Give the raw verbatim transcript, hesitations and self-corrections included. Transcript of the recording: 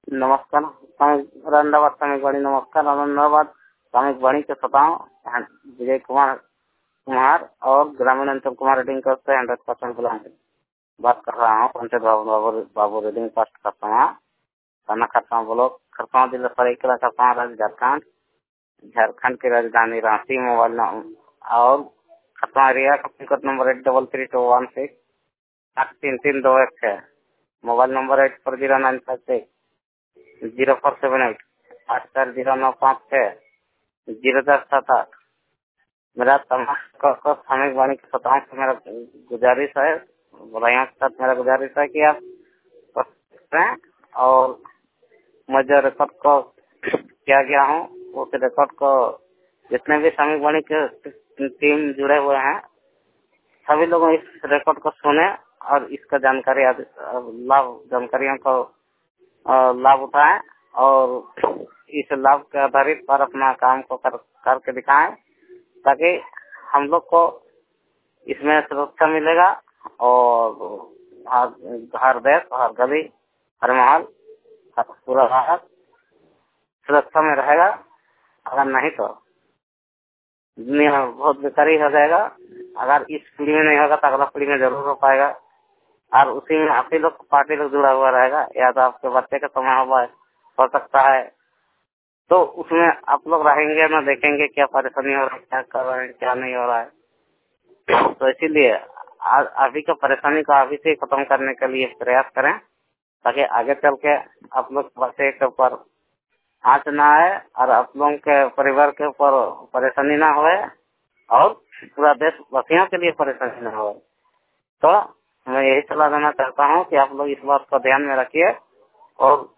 नमस्कार। सामयिक औरंगाबाद सामयिक वाणी नमस्कार। औरंगाबाद सामयिक वाणी के श्रोताओं, विजय कुमार कुमार और ग्रामीण अंचल कुमार रेडिंग करते हैं हंड्रेड परसेंट बुलाएंगे। बात कर रहा हूँ पंचायत बाबू बाबू रेडिंग पास्ट करता हूँ थाना खरसावां ब्लॉक खरसावां जिला सरायकेला खरसावां राज्य झारखंड झारखंड की राजधानी रांची। मोबाइल नंबर और खरसावां एरिया का pin code number eight double three two one six आठ तीन तीन दो एक है। Mobile number eight four zero nine five six zero four seven eight आठ चार जीरो नौ पाँच छः जीरो दस सात आठ। मेरा तमाम सामयिक वाणी के श्रोताओं से मेरा गुजारिश है, बुराइयों के साथ मेरा गुजारिश है कि आप हैं और मैं जो रिकॉर्ड को किया गया हूँ उस रिकॉर्ड को जितने भी सामयिक वाणी के टीम जुड़े हुए हैं सभी लोग इस रिकॉर्ड को सुने और इसका जानकारी लाभ जानकारियों को लाभ उठाएं और इस लाभ के आधारित पर अपना काम को कर करके दिखाएं ताकि हम लोग को इसमें सुरक्षा मिलेगा और हर देश हर गली हर महल पूरा भारत सुरक्षा में रहेगा। अगर नहीं तो दुनिया बहुत बेकारी हो जाएगा। अगर इस पीढ़ी में नहीं होगा तो अगला पीढ़ी में जरूर हो पाएगा और उसी में आप ही लोग पार्टी लोग जुड़ा हुआ रहेगा या तो आपके बच्चे का समय हुआ हो सकता है तो उसमें आप लोग रहेंगे ना, देखेंगे क्या परेशानी हो रहा है, क्या कर रहे हैं, क्या नहीं हो रहा है। तो इसीलिए अभी का परेशानी को अभी से खत्म करने के लिए प्रयास करें ताकि आगे चल के आप लोग बच्चे के ऊपर आँच ना आए और आप लोगों के परिवार के ऊपर परेशानी ना हो और पूरा देश वासियों के लिए परेशानी ना हो। तो मैं यही सलाह देना चाहता हूँ कि आप लोग इस बात को ध्यान में रखिए और